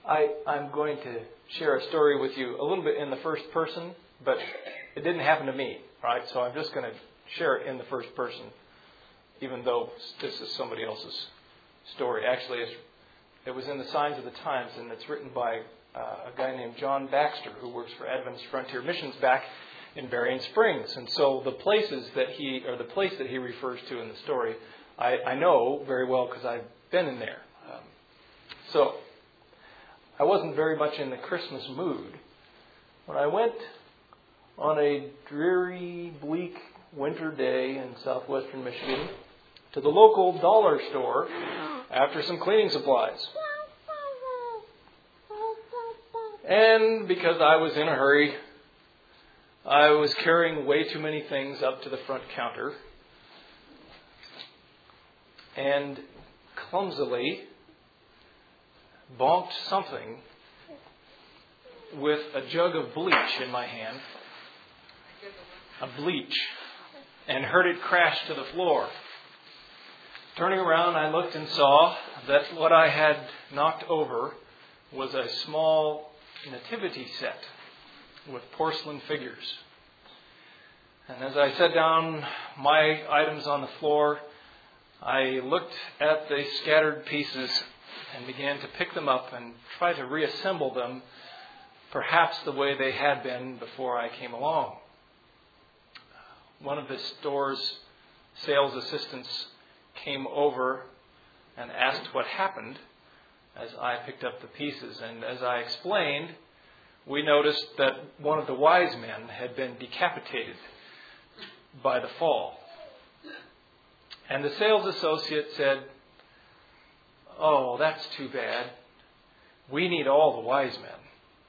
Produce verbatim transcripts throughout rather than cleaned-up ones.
I, I'm going to share a story with you a little bit in the first person, but it didn't happen to me, right? So I'm just going to share it in the first person, even though this is somebody else's story. Actually, it's, it was in the Signs of the Times, and it's written by uh, a guy named John Baxter, who works for Adventist Frontier Missions back in Berrien Springs. And so the places that he, or the place that he refers to in the story, I, I know very well because I've been in there. Um, so I wasn't very much in the Christmas mood when I went on a dreary, bleak winter day in southwestern Michigan to the local dollar store after some cleaning supplies. And because I was in a hurry, I was carrying way too many things up to the front counter and clumsily bonked something with a jug of bleach in my hand, a bleach, and heard it crash to the floor. Turning around, I looked and saw that what I had knocked over was a small nativity set with porcelain figures. And as I set down my items on the floor, I looked at the scattered pieces and began to pick them up and try to reassemble them, perhaps the way they had been before I came along. One of the store's sales assistants came over and asked what happened as I picked up the pieces. And as I explained, we noticed that one of the wise men had been decapitated by the fall. And the sales associate said, "Oh, that's too bad. We need all the wise men."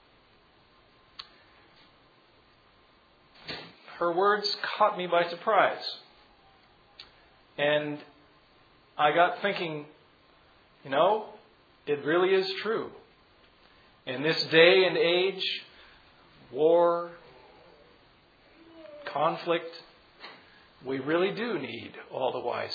Her words caught me by surprise. And I got thinking, you know, it really is true. In this day and age, war, conflict, we really do need all the wise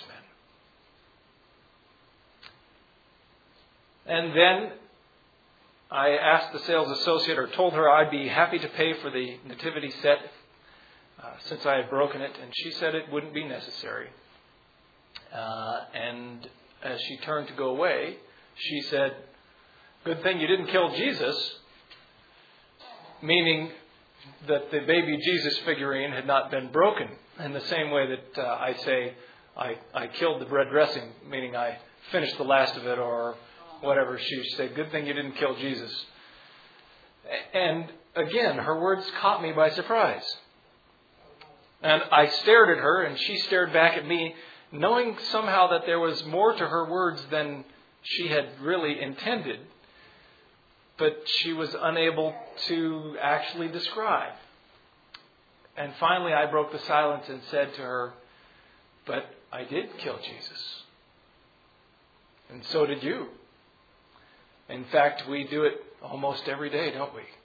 men. And then I asked the sales associate, or told her I'd be happy to pay for the nativity set uh, since I had broken it, and she said it wouldn't be necessary. Uh, and as she turned to go away, she said, "Good thing you didn't kill Jesus," meaning that the baby Jesus figurine had not been broken. In the same way that uh, I say, I, I killed the bread dressing, meaning I finished the last of it or whatever. She said, "Good thing you didn't kill Jesus." And again, her words caught me by surprise. And I stared at her and she stared back at me, knowing somehow that there was more to her words than she had really intended, but she was unable to actually describe. And finally I broke the silence and said to her, "But I did kill Jesus. And so did you. In fact, we do it almost every day, don't we?"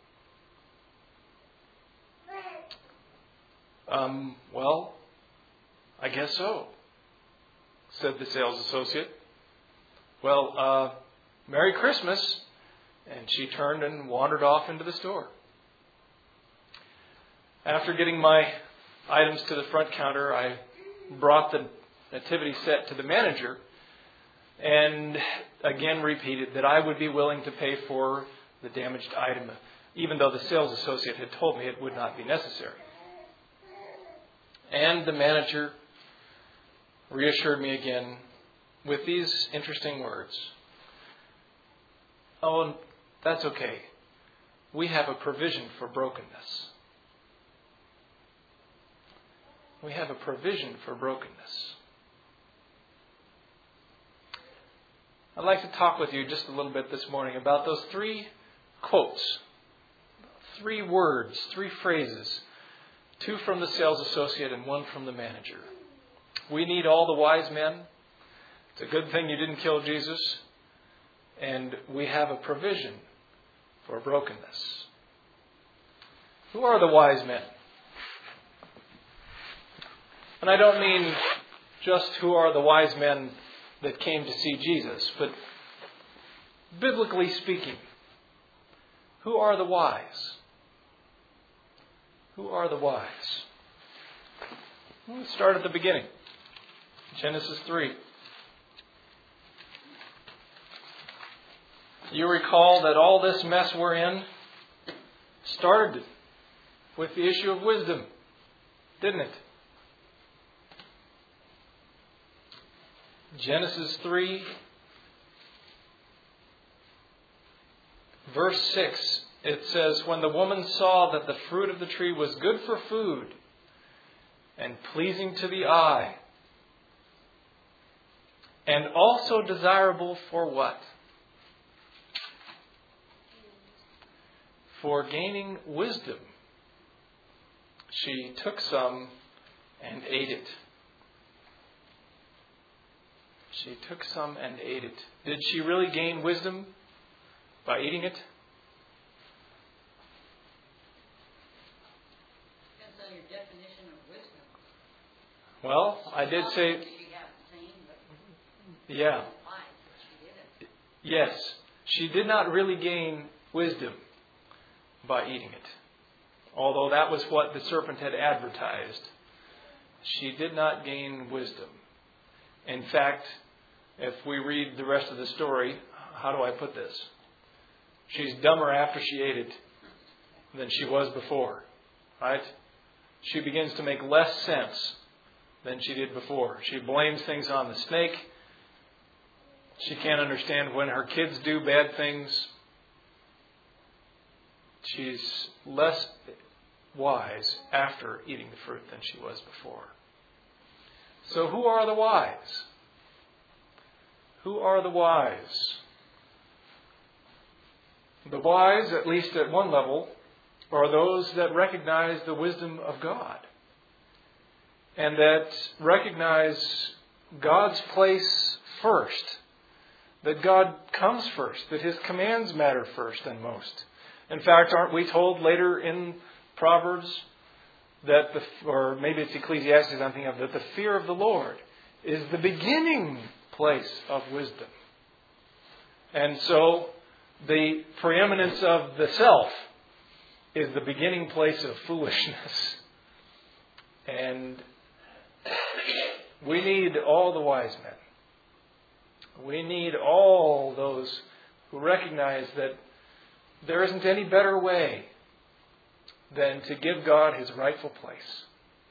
Um, well, I guess so, said the sales associate. "Well, uh, Merry Christmas." And she turned and wandered off into the store. After getting my items to the front counter, I brought the nativity set to the manager and again repeated that I would be willing to pay for the damaged item, even though the sales associate had told me it would not be necessary. And the manager reassured me again with these interesting words. "Oh, that's okay. We have a provision for brokenness." We have a provision for brokenness. I'd like to talk with you just a little bit this morning about those three quotes, three words, three phrases, two from the sales associate and one from the manager. We need all the wise men. It's a good thing you didn't kill Jesus. And we have a provision for brokenness. Who are the wise men? And I don't mean just who are the wise men that came to see Jesus, but biblically speaking, Who are the wise? Who are the wise? Let's start at the beginning. Genesis three. You recall that all this mess we're in started with the issue of wisdom, didn't it? Genesis three, verse six, it says, when the woman saw that the fruit of the tree was good for food and pleasing to the eye, and also desirable for what? For gaining wisdom, she took some and ate it. She took some and ate it. Did she really gain wisdom by eating it? Depends on your definition of wisdom. Well, I did say, yeah. Yes, she did not really gain wisdom by eating it. Although that was what the serpent had advertised. She did not gain wisdom. In fact, if we read the rest of the story, how do I put this? She's dumber after she ate it than she was before. Right? She begins to make less sense than she did before. She blames things on the snake. She can't understand when her kids do bad things. She's less wise after eating the fruit than she was before. So who are the wise? Who are the wise? The wise, at least at one level, are those that recognize the wisdom of God and that recognize God's place first, that God comes first, that His commands matter first and most. In fact, aren't we told later in Proverbs that the, or maybe it's Ecclesiastes I'm thinking of, that the fear of the Lord is the beginning place of wisdom. And so the preeminence of the self is the beginning place of foolishness. And we need all the wise men. We need all those who recognize that there isn't any better way than to give God His rightful place.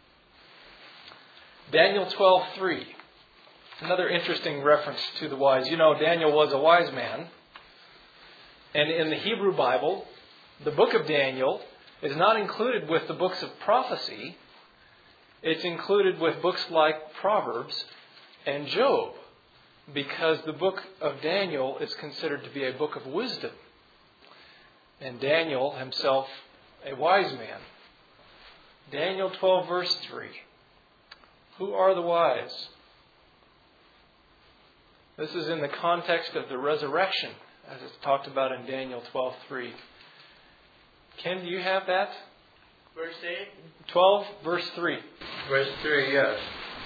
Daniel twelve three. Another interesting reference to the wise. You know, Daniel was a wise man. And in the Hebrew Bible, the book of Daniel is not included with the books of prophecy. It's included with books like Proverbs and Job, because the book of Daniel is considered to be a book of wisdom. And Daniel himself, a wise man. Daniel twelve verse three. Who are the wise? This is in the context of the resurrection, as it's talked about in Daniel twelve three. Ken, do you have that? Verse eight? twelve verse three. Verse three, yes.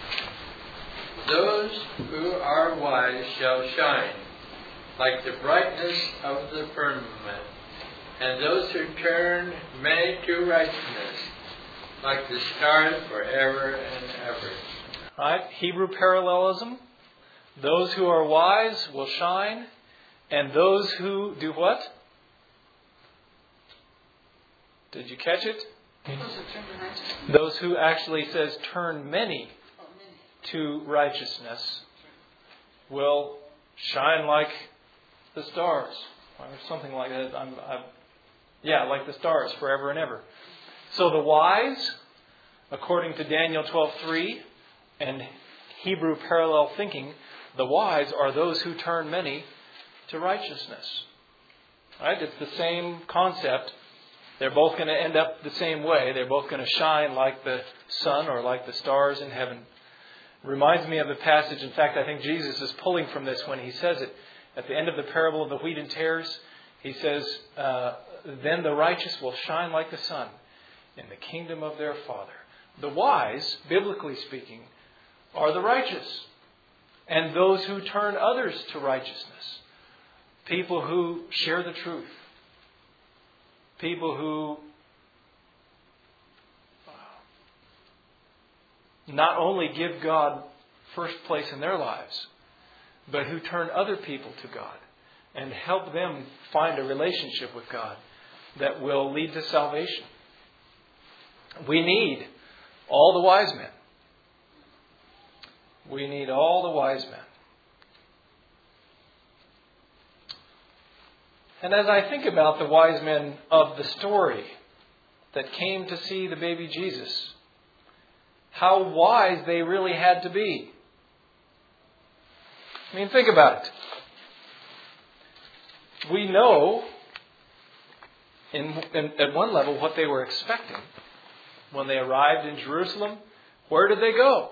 Those who are wise shall shine like the brightness of the firmament, and those who turn many to righteousness, like the stars forever and ever. All right, Hebrew parallelism. Those who are wise will shine, and those who do what? Did you catch it? Those who actually says turn many to righteousness will shine like the stars, or something like that. I'm, I'm, yeah, like the stars forever and ever. So the wise, according to Daniel twelve three and Hebrew parallel thinking, the wise are those who turn many to righteousness. Right? It's the same concept. They're both going to end up the same way. They're both going to shine like the sun or like the stars in heaven. It reminds me of the passage. In fact, I think Jesus is pulling from this when he says it. At the end of the parable of the wheat and tares, he says, uh, then the righteous will shine like the sun in the kingdom of their Father. The wise, biblically speaking, are the righteous, and those who turn others to righteousness. People who share the truth. people who not only give God first place in their lives, but who turn other people to God and help them find a relationship with God that will lead to salvation. We need all the wise men. We need all the wise men. And as I think about the wise men of the story that came to see the baby Jesus, how wise they really had to be. I mean, think about it. We know in, in, at one level what they were expecting. When they arrived in Jerusalem, where did they go?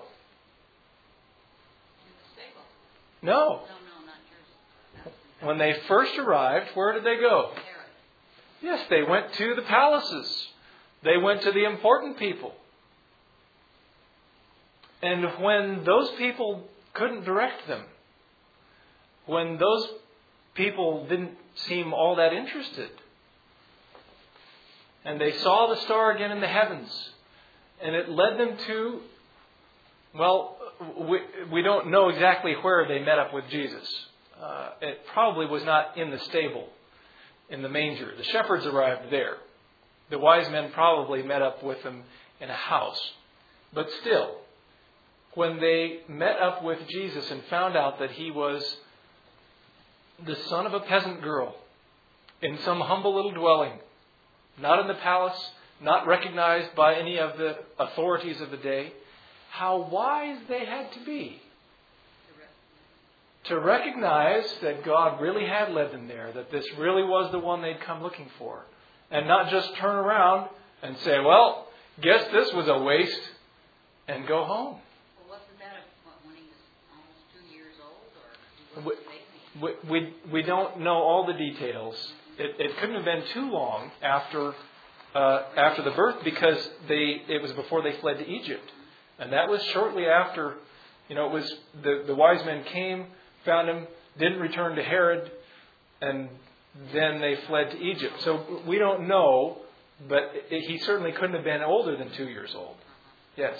No. No, no, not Jerusalem. When they first arrived, where did they go? Herod. Yes, they went to the palaces. They went to the important people. And when those people couldn't direct them, when those people didn't seem all that interested, and they saw the star again in the heavens, and it led them to, well, we, we don't know exactly where they met up with Jesus. Uh, it probably was not in the stable, in the manger. The shepherds arrived there. The wise men probably met up with them in a house. But still, when they met up with Jesus and found out that he was the son of a peasant girl in some humble little dwelling, not in the palace, not recognized by any of the authorities of the day, how wise they had to be to recognize that God really had led them there, that this really was the one they'd come looking for, and not just turn around and say, well, guess this was a waste, and go home. Well, wasn't that a, when he was almost two years old, or he was a baby? We, we, we don't know all the details. It, it couldn't have been too long after uh, after the birth, because they it was before they fled to Egypt. And that was shortly after, you know, it was the, the wise men came, found him, didn't return to Herod, and then they fled to Egypt. So we don't know, but it, he certainly couldn't have been older than two years old. Yes?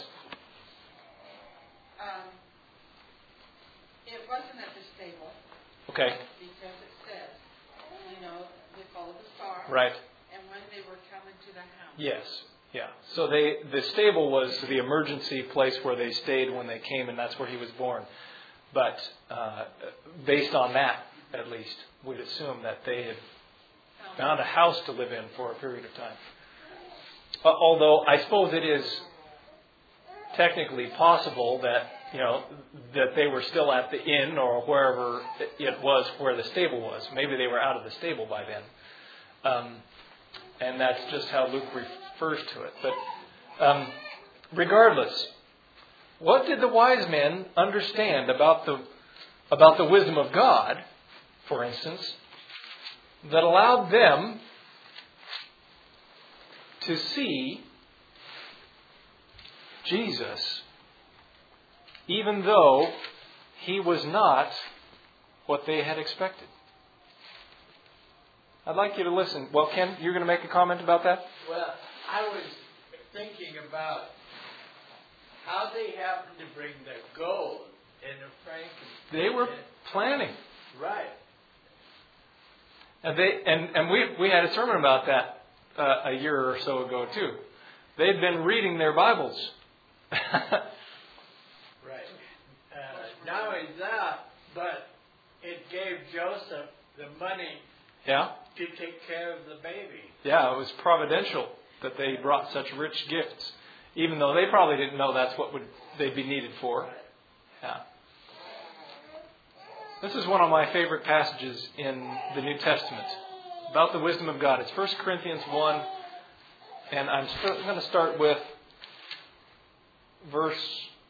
Um, it wasn't at the stable. Okay. Because it says, you know, they followed the star. Right. And when they were coming to the house. Yes. Yeah. So they the stable was the emergency place where they stayed when they came, and that's where he was born. But uh, based on that, at least, we'd assume that they had found a house to live in for a period of time. Uh, although I suppose it is technically possible that, you know, that they were still at the inn or wherever it was where the stable was. Maybe they were out of the stable by then. Um, and that's just how Luke refers to it. But um, regardless, what did the wise men understand about the about the wisdom of God, for instance, that allowed them to see Jesus, even though he was not what they had expected? I'd like you to listen. Well, Ken, you're going to make a comment about that? Well, I was thinking about how they happened to bring the gold in the frankincense. They were planning. Right. And they and, and we we had a sermon about that uh, a year or so ago too. They'd been reading their Bibles. Right. Uh, not only that, but it gave Joseph the money Yeah. to take care of the baby. Yeah, it was providential that they brought such rich gifts, even though they probably didn't know that's what would they'd be needed for. Yeah. This is one of my favorite passages in the New Testament about the wisdom of God. It's First Corinthians one, and I'm st- going to start with verse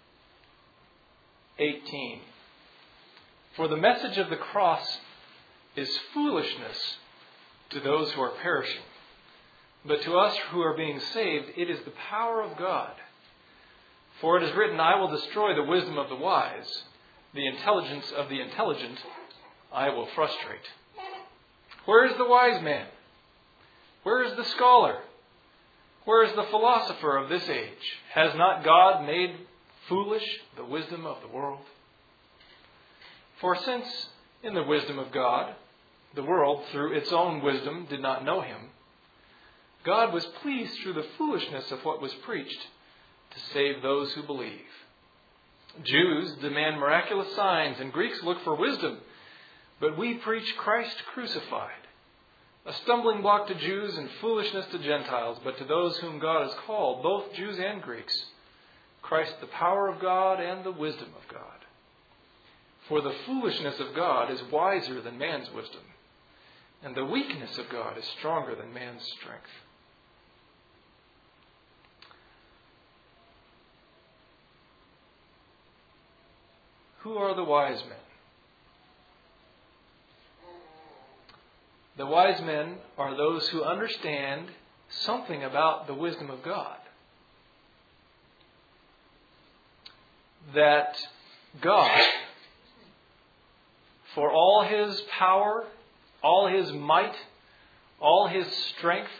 eighteen. For the message of the cross is foolishness to those who are perishing, but to us who are being saved, it is the power of God. For it is written, I will destroy the wisdom of the wise, the intelligence of the intelligent I will frustrate. Where is the wise man? Where is the scholar? Where is the philosopher of this age? Has not God made foolish the wisdom of the world? For since in the wisdom of God, the world through its own wisdom did not know Him, God was pleased through the foolishness of what was preached to save those who believe. Jews demand miraculous signs and Greeks look for wisdom, but we preach Christ crucified, a stumbling block to Jews and foolishness to Gentiles, but to those whom God has called, both Jews and Greeks, Christ the power of God and the wisdom of God. For the foolishness of God is wiser than man's wisdom, and the weakness of God is stronger than man's strength. Who are the wise men? The wise men are those who understand something about the wisdom of God. That God, for all His power, all His might, all His strength,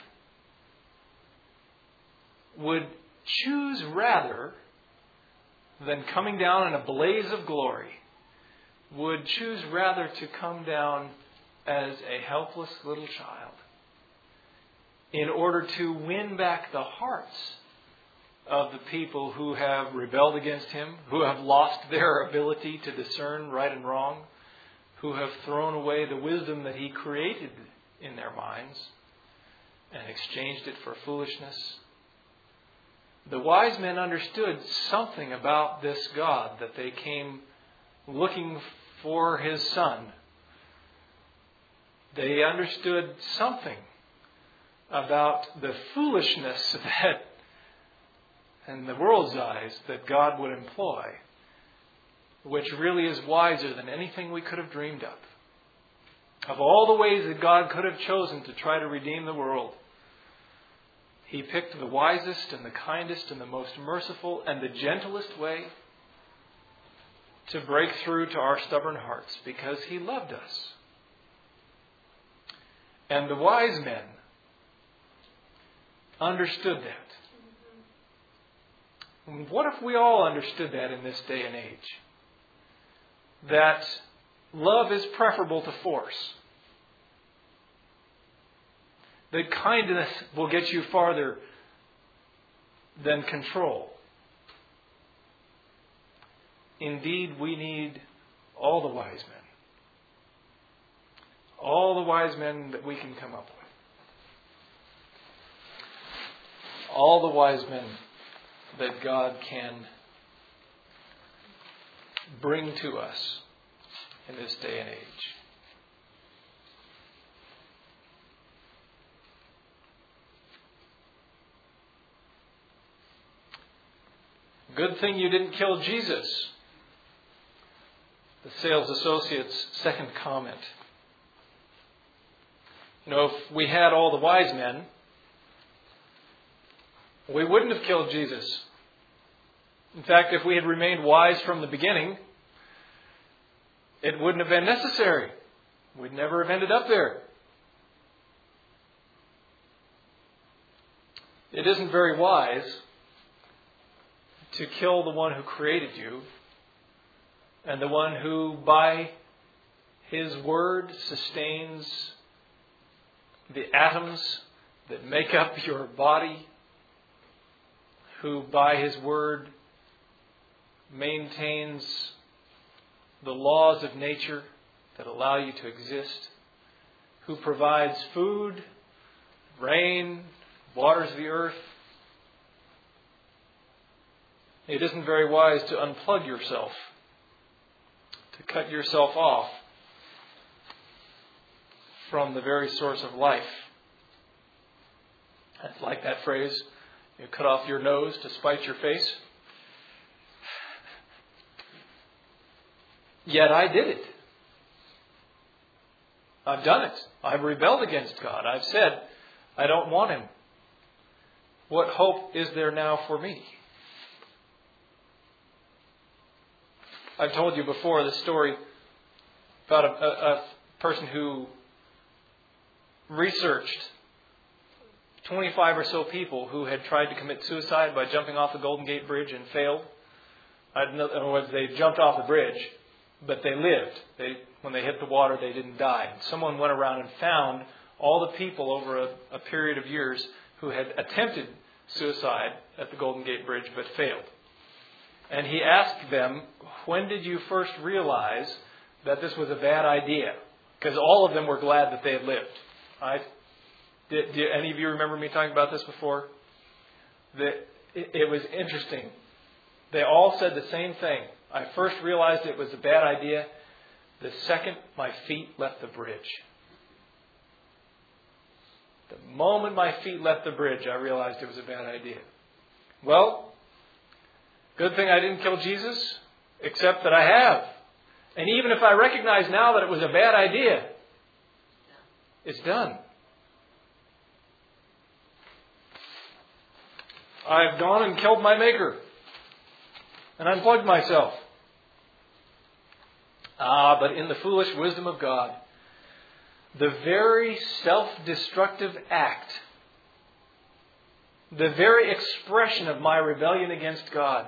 would choose rather than coming down in a blaze of glory, would choose rather to come down as a helpless little child in order to win back the hearts of the people who have rebelled against Him, who have lost their ability to discern right and wrong, who have thrown away the wisdom that He created in their minds and exchanged it for foolishness. The wise men understood something about this God, that they came looking for His Son. They understood something about the foolishness that, in the world's eyes, that God would employ, which really is wiser than anything we could have dreamed of. Of all the ways that God could have chosen to try to redeem the world, He picked the wisest and the kindest and the most merciful and the gentlest way to break through to our stubborn hearts because He loved us. And the wise men understood that. What if we all understood that in this day and age? That love is preferable to force. That kindness will get you farther than control. Indeed, we need all the wise men. All the wise men that we can come up with. All the wise men that God can bring to us in this day and age. Good thing you didn't kill Jesus. The sales associate's second comment. You know, if we had all the wise men, we wouldn't have killed Jesus. In fact, if we had remained wise from the beginning, it wouldn't have been necessary. We'd never have ended up there. It isn't very wise to kill the one who created you and the one who, by His word, sustains the atoms that make up your body, who, by His word, maintains the laws of nature that allow you to exist, who provides food, rain, waters the earth. It isn't very wise to unplug yourself, to cut yourself off from the very source of life. It's like that phrase, you cut off your nose to spite your face. Yet I did it. I've done it. I've rebelled against God. I've said, I don't want Him. What hope is there now for me? I've told you before the story about a, a, a person who researched twenty-five or so people who had tried to commit suicide by jumping off the Golden Gate Bridge and failed. In other words, they jumped off the bridge, but they lived. They, when they hit the water, they didn't die. Someone went around and found all the people over a, a period of years who had attempted suicide at the Golden Gate Bridge but failed. And he asked them, when did you first realize that this was a bad idea? Because all of them were glad that they had lived. Right? Did, did any of you remember me talking about this before? That it, it was interesting. They all said the same thing. I first realized it was a bad idea the second my feet left the bridge. The moment my feet left the bridge, I realized it was a bad idea. Well, good thing I didn't kill Jesus, except that I have. And even if I recognize now that it was a bad idea, it's done. I've gone and killed my Maker and unplugged myself. Ah, but in the foolish wisdom of God, the very self-destructive act, the very expression of my rebellion against God,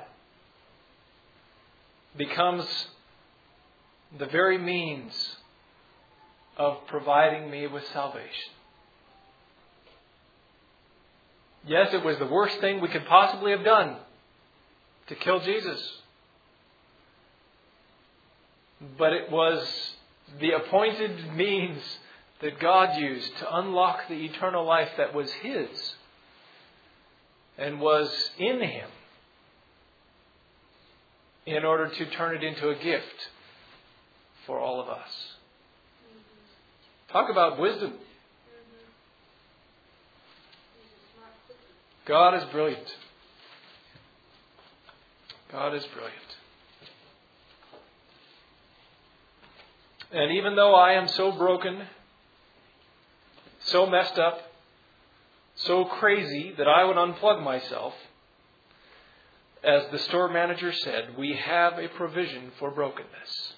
becomes the very means of providing me with salvation. Yes, it was the worst thing we could possibly have done to kill Jesus. But it was the appointed means that God used to unlock the eternal life that was His and was in Him in order to turn it into a gift for all of us. Talk about wisdom. God is brilliant. God is brilliant. And even though I am so broken, so messed up, so crazy that I would unplug myself, as the store manager said, we have a provision for brokenness.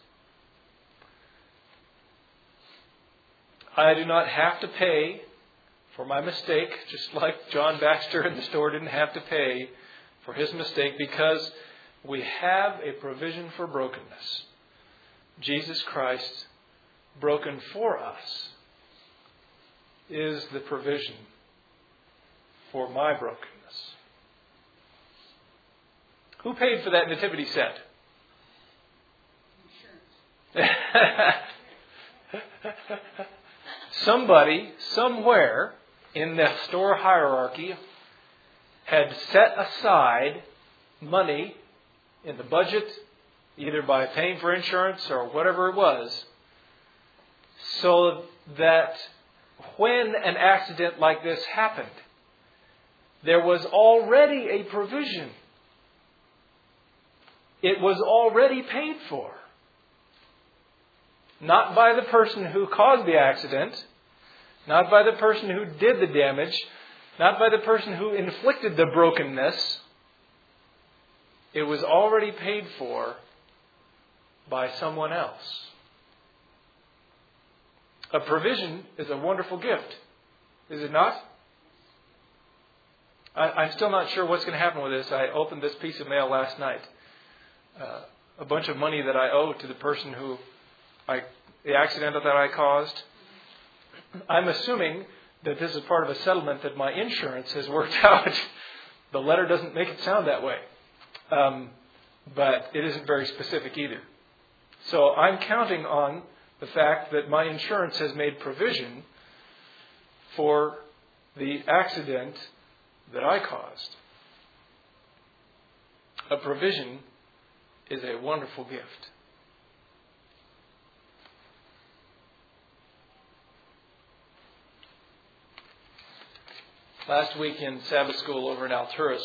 I do not have to pay for my mistake, just like John Baxter in the store didn't have to pay for his mistake, because we have a provision for brokenness. Jesus Christ, broken for us, is the provision for my brokenness. Who paid for that nativity set? Somebody, somewhere in the store hierarchy had set aside money in the budget, either by paying for insurance or whatever it was, so that when an accident like this happened, there was already a provision. It was already paid for. Not by the person who caused the accident, not by the person who did the damage, not by the person who inflicted the brokenness. It was already paid for by someone else. A provision is a wonderful gift, is it not? I, I'm still not sure what's going to happen with this. I opened this piece of mail last night. Uh, a bunch of money that I owe to the person who, I, the accident that I caused. I'm assuming that this is part of a settlement that my insurance has worked out. The letter doesn't make it sound that way. Um, but it isn't very specific either. So I'm counting on the fact that my insurance has made provision for the accident that I caused. A provision is a wonderful gift. Last week in Sabbath school over in Alturas,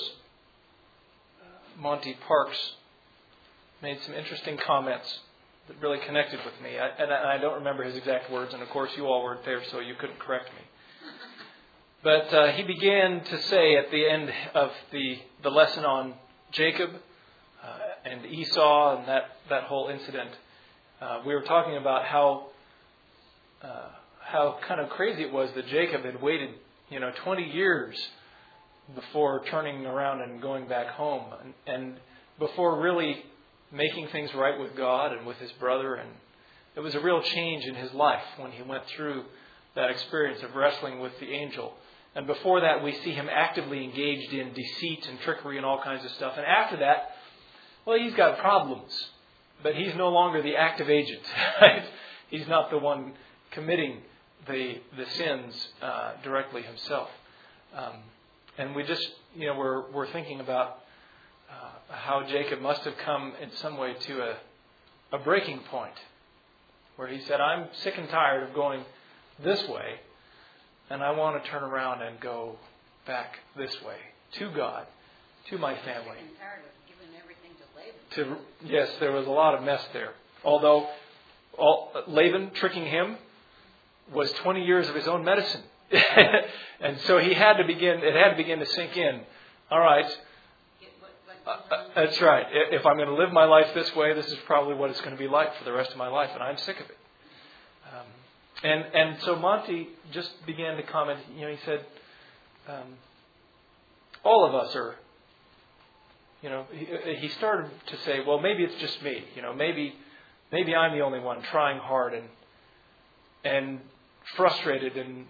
Monty Parks made some interesting comments that really connected with me. I, and I don't remember his exact words, and of course you all weren't there, so you couldn't correct me. But uh, he began to say at the end of the, the lesson on Jacob uh, and Esau and that, that whole incident, uh, we were talking about how uh, how kind of crazy it was that Jacob had waited you know, twenty years before turning around and going back home, and, and before really making things right with God and with his brother. And it was a real change in his life when he went through that experience of wrestling with the angel. And before that, we see him actively engaged in deceit and trickery and all kinds of stuff. And after that, well, he's got problems, but he's no longer the active agent. Right? He's not the one committing the the sins uh, directly himself. Um, and we just, you know, we're we're thinking about uh, how Jacob must have come in some way to a a breaking point, where he said, "I'm sick and tired of going this way, and I want to turn around and go back this way to God, to my family." I'm tired of giving everything to Laban. To yes, there was a lot of mess there. Although all, Laban tricking him was twenty years of his own medicine, and so he had to begin. It had to begin to sink in. All right, Get what, what uh, that's right. If I'm going to live my life this way, this is probably what it's going to be like for the rest of my life, and I'm sick of it. Um, And and so Monty just began to comment. You know, he said, um, all of us are, you know, he, he started to say, well, maybe it's just me. You know, maybe maybe I'm the only one trying hard and and frustrated and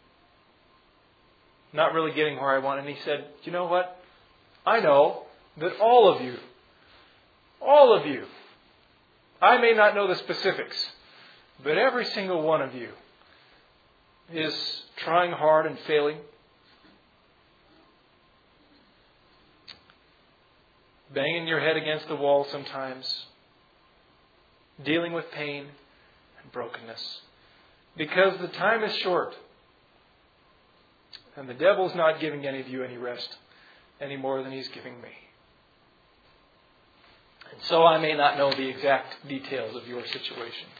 not really getting where I want. And he said, you know what? I know that all of you, all of you, I may not know the specifics, but every single one of you is trying hard and failing, banging your head against the wall sometimes, dealing with pain and brokenness, because the time is short, and the devil's not giving any of you any rest any more than he's giving me. And so I may not know the exact details of your situation,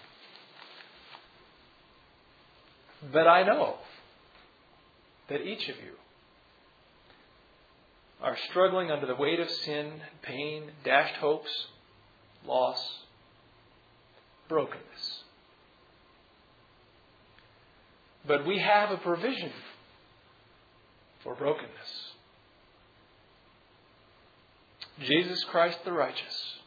but I know that each of you are struggling under the weight of sin, pain, dashed hopes, loss, brokenness. But we have a provision for brokenness. Jesus Christ the righteous.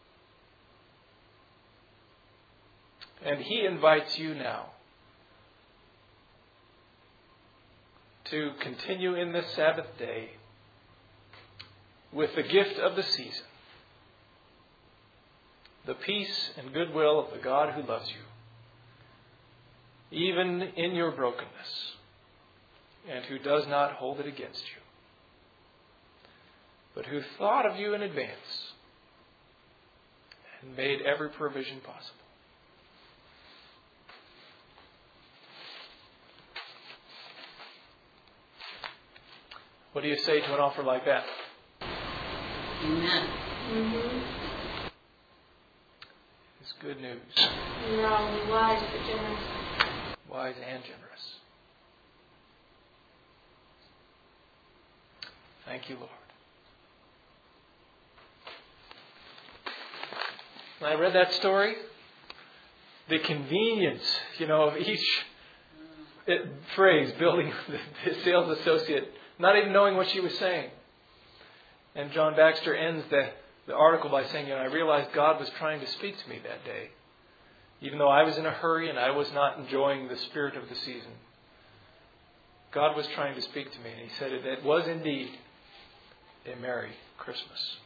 And He invites you now to continue in this Sabbath day with the gift of the season, the peace and goodwill of the God who loves you, even in your brokenness, and who does not hold it against you, but who thought of you in advance and made every provision possible. What do you say to an offer like that? Amen. Mm-hmm. It's good news. You're all wise but generous. Wise and generous. Thank you, Lord. When I read that story, the convenience, you know, of each it, phrase, building the sales associate, not even knowing what she was saying. And John Baxter ends the, the article by saying, you know, I realized God was trying to speak to me that day, even though I was in a hurry and I was not enjoying the spirit of the season. God was trying to speak to me, and He said it, it was indeed a Merry Christmas.